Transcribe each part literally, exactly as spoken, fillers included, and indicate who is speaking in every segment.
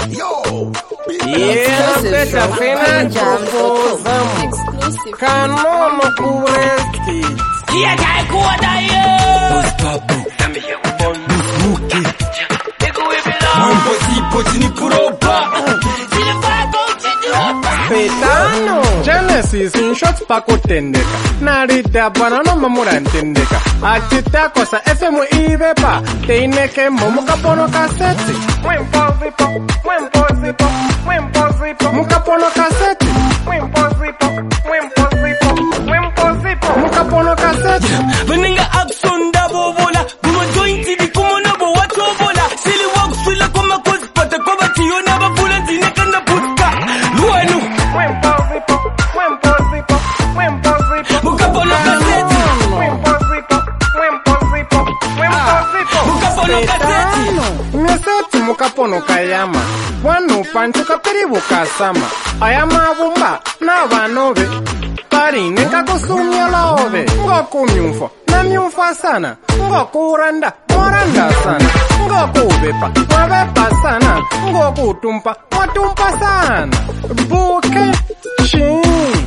Speaker 1: Yo,
Speaker 2: yeah, better finance proposal. Canono Kureski.
Speaker 3: Yeah, I go da yo.
Speaker 1: Bismuki. Mambo zipo chini kuropa.
Speaker 2: Petano Genesis in shots pako tendeka Narita banana mamura tendeka Achita kosa F M ibepa Teineke momuka pono kaseti Wempo zipo, wempo zipo, wempo zipo Muka pono kaseti Wempo zipo, wempo zipo, wempo zipo Muka pono kaseti
Speaker 3: Veninga action dabo bola Gumo jointi di kumo nabo wato bola Sili wak swila kuma kozi pata kwa bati yona bafula zineka na putka Luanu
Speaker 2: Wempo zipo, wempo zipo, wempo zipo
Speaker 3: Muka pono kaseti
Speaker 2: Wempo zipo, wempo zipo, wempo zipo
Speaker 3: Muka pono kaseti
Speaker 2: Meseti muka pono kayama Wanu pancho kapiribu kasama Ayama bumba na vanove Parine kakusumya laove Ngoku myumfo na myumfa sana Ngoku randa moranda sana Ngoku bepa wabepa sana Ngoku tumpa watumpa sana Buke chi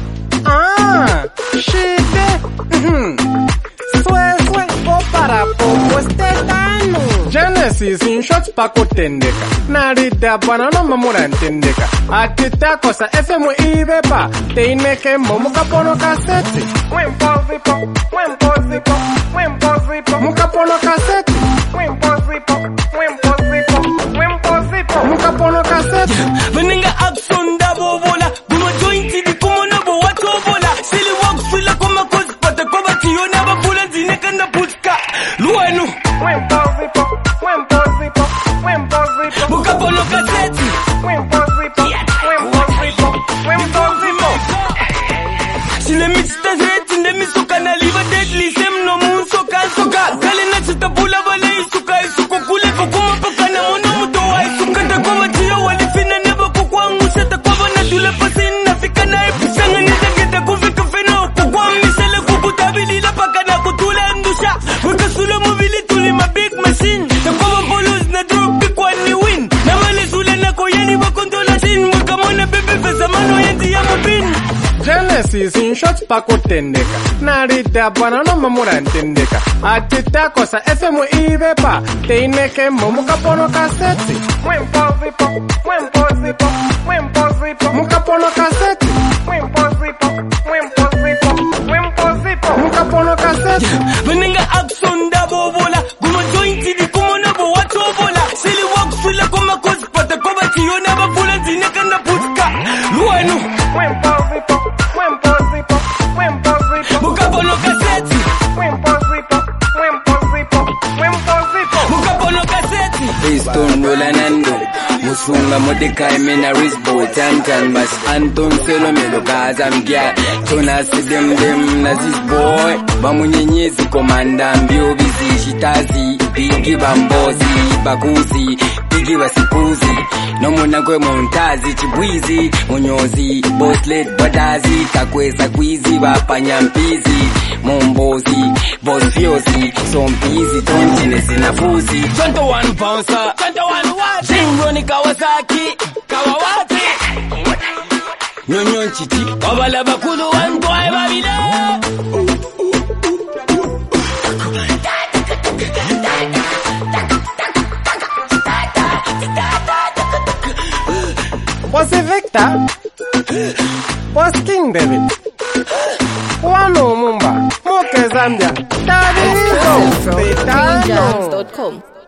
Speaker 2: Ah Shite Mhm Swe swe Popara popo estetano Genesis in shots pako tendeka Narita banana mamura tendeka Atita kosa F M ibepa Teineke momuka pono kaseti Wempo zipo, wempo zipo, wempo zipo Muka pono kaseti Wempo zipo, wempo zipo, wempo zipo Muka pono kaseti
Speaker 3: Veninga action dabo bola Gumo jointi di kumo nabo wato bola Sili wak swila kuma kozi pata kwa bati yona bafula zineka na putka Luanu
Speaker 2: Wempo zipo, wempo zipo, wempo zipo
Speaker 3: Muka pono kaseti
Speaker 2: Wempo zipo, wempo zipo, wempo zipo
Speaker 3: Sile mixta zeti ndemi suka na liva deadly Sem no moon soka soka Kale na chita pula vale isuka isuko kule Kukuma paka na mono muto wa isuka Takoma tiyo walifina neba kukuangusha Takwa na tule pasi nafika na epishanga Nizageta kufika fena kukwa misele kukutabili la paka na kutule ndusha Weka sule muvili tuli ma big machine Takwa bolos na drop pick one ni win Na wale sule na koyani wakondola sin Weka mona bebe pesa mano yenti ya mopin
Speaker 2: Genesis in shots pako tendeka Narita banana mamura tendeka Atita kosa F M ibepa Teineke momuka pono kaseti Wempo zipo, wempo zipo, wempo zipo Muka pono kaseti Wempo zipo, wempo zipo, wempo zipo Muka pono kaseti
Speaker 3: Veninga action dabo bola Gumo jointi di kumo nabo wato bola Sili wak swila kuma kozi pata kwa bati yona bafula zineka na putka Luanu
Speaker 2: Wempo zipo, wempo zipo, wempo zipo
Speaker 3: Muka pono kaseti
Speaker 2: Wempo zipo, wempo zipo, wempo zipo
Speaker 3: Muka pono kaseti
Speaker 4: Piston Rola Nando Musunga Mordecai Mena Risbo Tantan Bas Anton Selo Melo Gaza Mgia Tona Sidem Dem Nazis Boy Bamunyenyezi Komanda Mbio Bizi Shitazi Bigi Bambozi Bakuzi Bigi Basipuzi Nomona kwe Montazi Chibwizi Munyozi Boslet Badazi Kakweza Kwizi Bapanyampizi Mombozi Bosfiozi Sompizi Tonchine Sinafuzi
Speaker 3: twenty-one bouncer twenty-one what Jingo ni Kawasaki Kawawati
Speaker 4: Nyonyon Chichi
Speaker 3: Wabala bakulu wantwae babile
Speaker 2: Bossy Victor Boss King David Wano Mumba Moke Zambia Daddy
Speaker 5: Exclusive from
Speaker 2: Petano
Speaker 5: green jams dot com.